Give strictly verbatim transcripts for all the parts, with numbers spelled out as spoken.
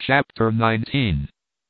Chapter nineteen.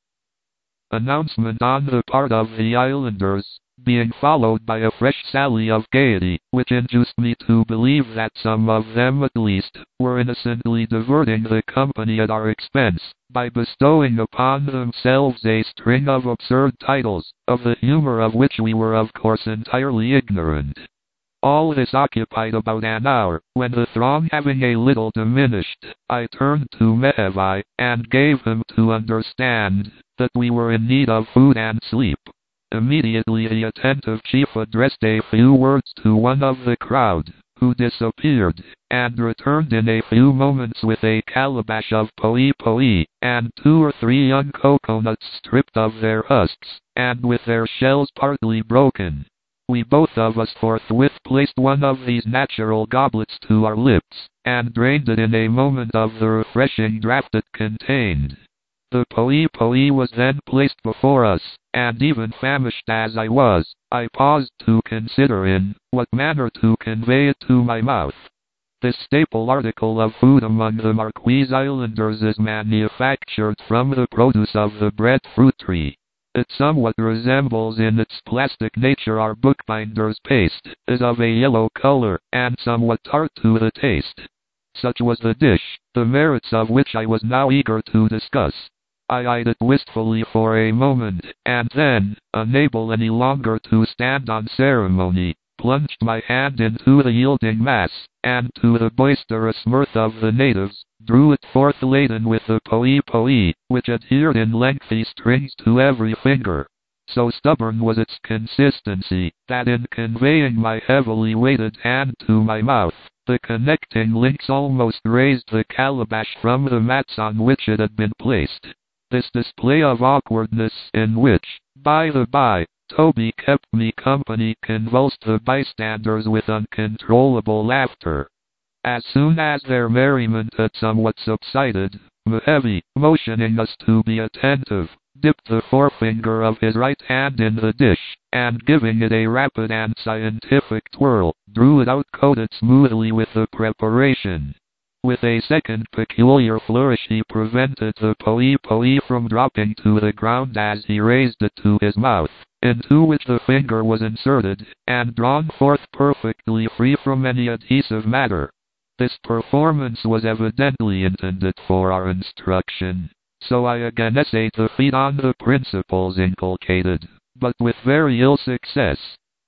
Announcement on the part of the islanders, being followed by a fresh sally of gaiety, which induced me to believe that some of them at least were innocently diverting the company at our expense, by bestowing upon themselves a string of absurd titles, of the humor of which we were of course entirely ignorant. All this occupied about an hour, when the throng having a little diminished, I turned to Mehevai, and gave him to understand that we were in need of food and sleep. Immediately the attentive chief addressed a few words to one of the crowd, who disappeared, and returned in a few moments with a calabash of poi poi, and two or three young coconuts stripped of their husks, and with their shells partly broken. We both of us forthwith placed one of these natural goblets to our lips, and drained it in a moment of the refreshing draught it contained. The poi poi was then placed before us, and even famished as I was, I paused to consider in what manner to convey it to my mouth. This staple article of food among the Marquise Islanders is manufactured from the produce of the breadfruit tree. It somewhat resembles in its plastic nature our bookbinder's paste, is of a yellow color, and somewhat tart to the taste. Such was the dish, the merits of which I was now eager to discuss. I eyed it wistfully for a moment, and then, unable any longer to stand on ceremony, plunged my hand into the yielding mass, and to the boisterous mirth of the natives, drew it forth laden with the poi poi, which adhered in lengthy strings to every finger. So stubborn was its consistency, that in conveying my heavily weighted hand to my mouth, the connecting links almost raised the calabash from the mats on which it had been placed. This display of awkwardness, in which, by the by, Toby kept me company, convulsed the bystanders with uncontrollable laughter. As soon as their merriment had somewhat subsided, Mehevi, motioning us to be attentive, dipped the forefinger of his right hand in the dish, and giving it a rapid and scientific twirl, drew it out coated smoothly with the preparation. With a second peculiar flourish he prevented the poi poi from dropping to the ground as he raised it to his mouth, into which the finger was inserted, and drawn forth perfectly free from any adhesive matter. This performance was evidently intended for our instruction, so I again essayed the feat on the principles inculcated, but with very ill success.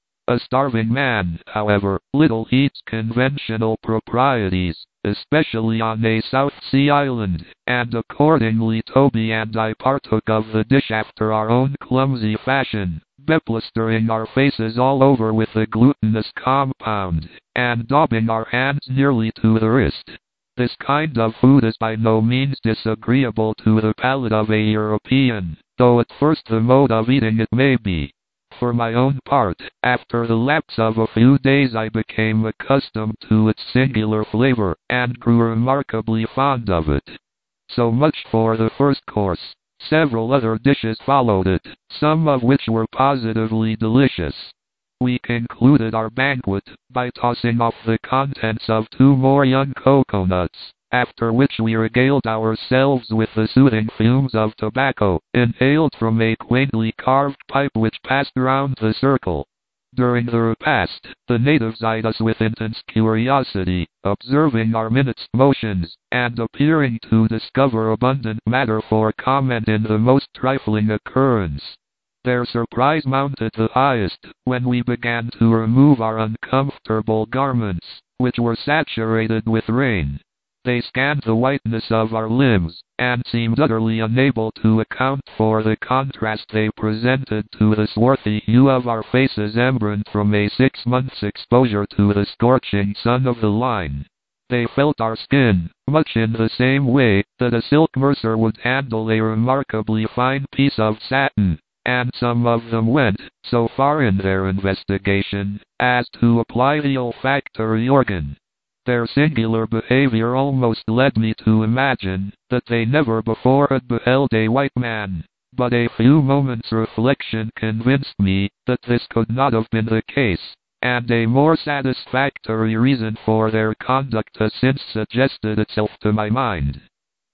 A starving man, however, little heeds conventional proprieties, especially on a South Sea island, and accordingly Toby and I partook of the dish after our own clumsy fashion, beplastering our faces all over with the glutinous compound, and daubing our hands nearly to the wrist. This kind of food is by no means disagreeable to the palate of a European, though at first the mode of eating it may be. For my own part, after the lapse of a few days I became accustomed to its singular flavor, and grew remarkably fond of it. So much for the first course. Several other dishes followed it, some of which were positively delicious. We concluded our banquet by tossing off the contents of two more young coconuts, after which we regaled ourselves with the soothing fumes of tobacco, inhaled from a quaintly carved pipe which passed round the circle. During the repast, the natives eyed us with intense curiosity, observing our minute motions, and appearing to discover abundant matter for comment in the most trifling occurrence. Their surprise mounted the highest when we began to remove our uncomfortable garments, which were saturated with rain. They scanned the whiteness of our limbs, and seemed utterly unable to account for the contrast they presented to the swarthy hue of our faces embrowned from a six months' exposure to the scorching sun of the line. They felt our skin, much in the same way that a silk mercer would handle a remarkably fine piece of satin, and some of them went so far in their investigation as to apply the olfactory organ. Their singular behavior almost led me to imagine that they never before had beheld a white man, but a few moments' reflection convinced me that this could not have been the case, and a more satisfactory reason for their conduct has since suggested itself to my mind.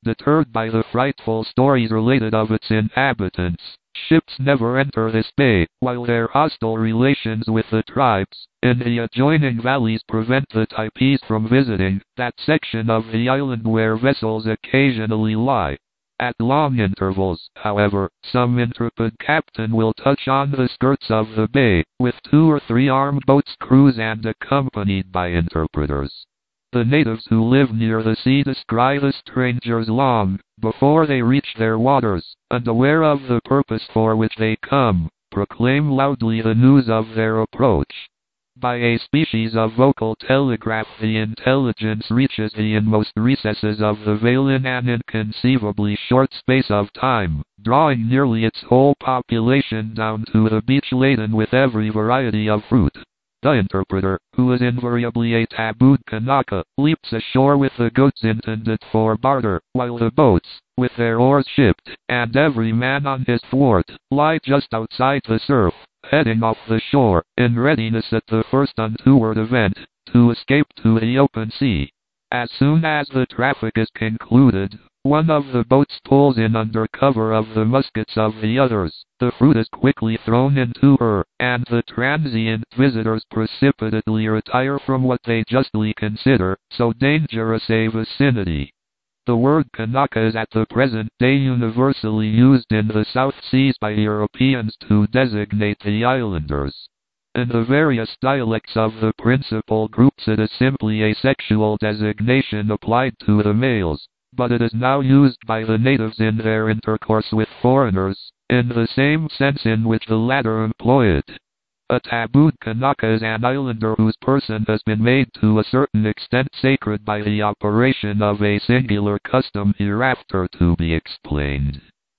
Deterred by the frightful stories related of its inhabitants, ships never enter this bay, while their hostile relations with the tribes in the adjoining valleys prevent the Types from visiting that section of the island where vessels occasionally lie. At long intervals, however, some intrepid captain will touch on the skirts of the bay, with two or three armed boats' crews and accompanied by interpreters. The natives who live near the sea descry the strangers long before they reach their waters, and aware of the purpose for which they come, proclaim loudly the news of their approach. By a species of vocal telegraph the intelligence reaches the inmost recesses of the vale in an inconceivably short space of time, drawing nearly its whole population down to the beach laden with every variety of fruit. The interpreter, who is invariably a tabooed Kanaka, leaps ashore with the goods intended for barter, while the boats, with their oars shipped, and every man on his thwart, lie just outside the surf, heading off the shore, in readiness at the first untoward event, to escape to the open sea. As soon as the traffic is concluded, one of the boats pulls in under cover of the muskets of the others, the fruit is quickly thrown into her, and the transient visitors precipitately retire from what they justly consider so dangerous a vicinity. The word Kanaka is at the present day universally used in the South Seas by Europeans to designate the islanders. In the various dialects of the principal groups it is simply a sexual designation applied to the males, but it is now used by the natives in their intercourse with foreigners, in the same sense in which the latter employ it. A tabooed Kanaka is an islander whose person has been made to a certain extent sacred by the operation of a singular custom hereafter to be explained.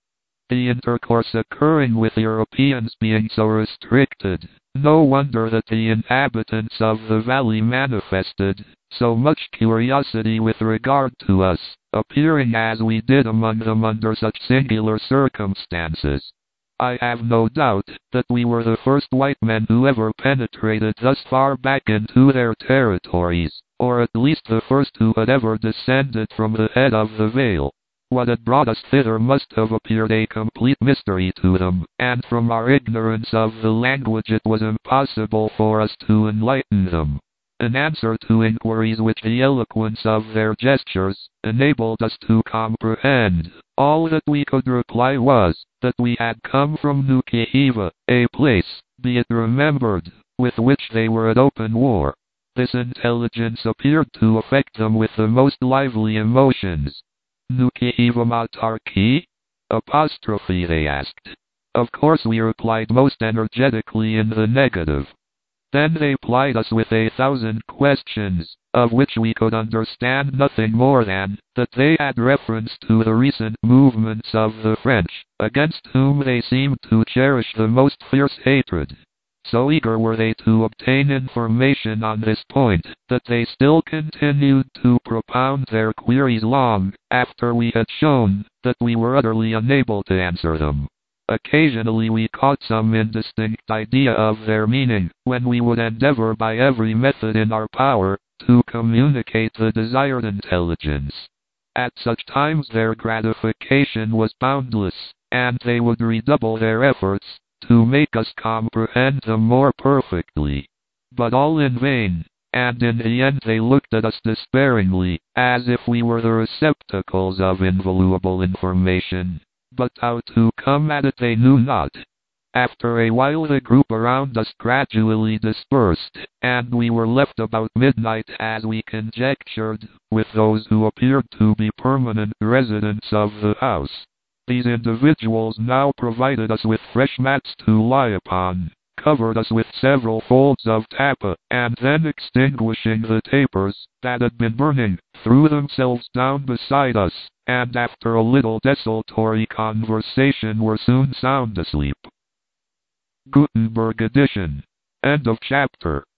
The intercourse occurring with Europeans being so restricted, no wonder that the inhabitants of the valley manifested so much curiosity with regard to us, appearing as we did among them under such singular circumstances. I have no doubt that we were the first white men who ever penetrated thus far back into their territories, or at least the first who had ever descended from the head of the vale. What had brought us thither must have appeared a complete mystery to them, and from our ignorance of the language it was impossible for us to enlighten them. In answer to inquiries which the eloquence of their gestures enabled us to comprehend, all that we could reply was that we had come from Nukuhiva, a place, be it remembered, with which they were at open war. This intelligence appeared to affect them with the most lively emotions. Nukuhiva Matarki? Apostrophe, they asked. Of course we replied most energetically in the negative. Then they plied us with a thousand questions, of which we could understand nothing more than that they had reference to the recent movements of the French, against whom they seemed to cherish the most fierce hatred. So eager were they to obtain information on this point, that they still continued to propound their queries long after we had shown that we were utterly unable to answer them. Occasionally we caught some indistinct idea of their meaning, when we would endeavor by every method in our power to communicate the desired intelligence. At such times their gratification was boundless, and they would redouble their efforts to make us comprehend them more perfectly. But all in vain, and in the end they looked at us despairingly, as if we were the receptacles of invaluable information. But how to come at it they knew not. After a while the group around us gradually dispersed, and we were left about midnight as we conjectured, with those who appeared to be permanent residents of the house. These individuals now provided us with fresh mats to lie upon, covered us with several folds of tapa, and then extinguishing the tapers that had been burning, threw themselves down beside us, and after a little desultory conversation were soon sound asleep. Gutenberg edition. End of chapter.